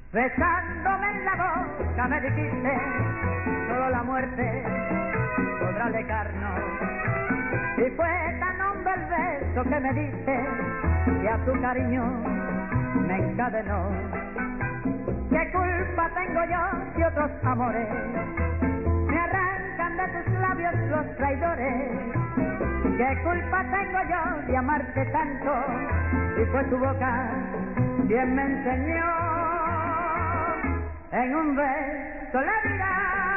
Besándome en la boca me dijiste, solo la muerte podrá alejarnos. Y fue tan hondo el beso que me diste, que a tu cariño me encadenó. ¿Qué culpa tengo yo si otros amores me arrancan de tus labios los traidores? ¿Qué culpa tengo yo de amarte tanto? Y fue tu boca quien me enseñó en un beso la vida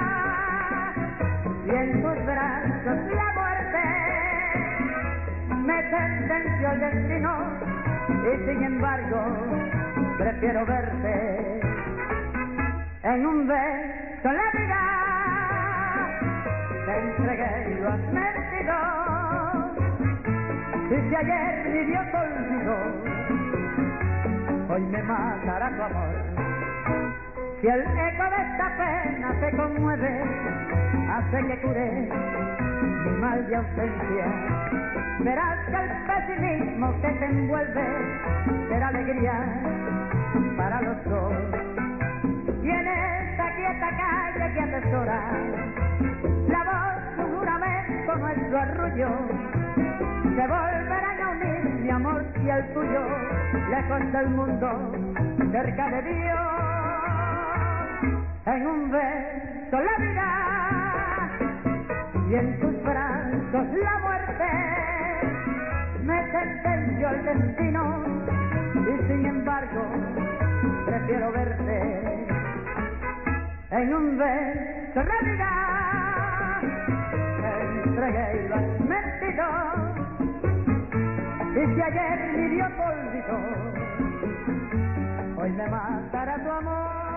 y en tus brazos la muerte. Me sentenció el destino y sin embargo prefiero verte en un beso la vida. Te entregué y lo has mentido. Y si ayer mi Dios olvidó, hoy me matará tu amor. Si el eco de esta pena te conmueve, hace que cure mi mal de ausencia, verás que el pesimismo que te envuelve será alegría para los dos. Y en esta quieta calle que atesora la voz de un juramento, nuestro arrullo, se volverán a unir mi amor y el tuyo, lejos del mundo, cerca de Dios. En un beso la vida y en tus brazos la muerte. Me sentenció el destino y sin embargo prefiero verte en un beso la vida. Te entregué y lo has mentido. Y si ayer mi Dios olvidó, hoy me matará tu amor.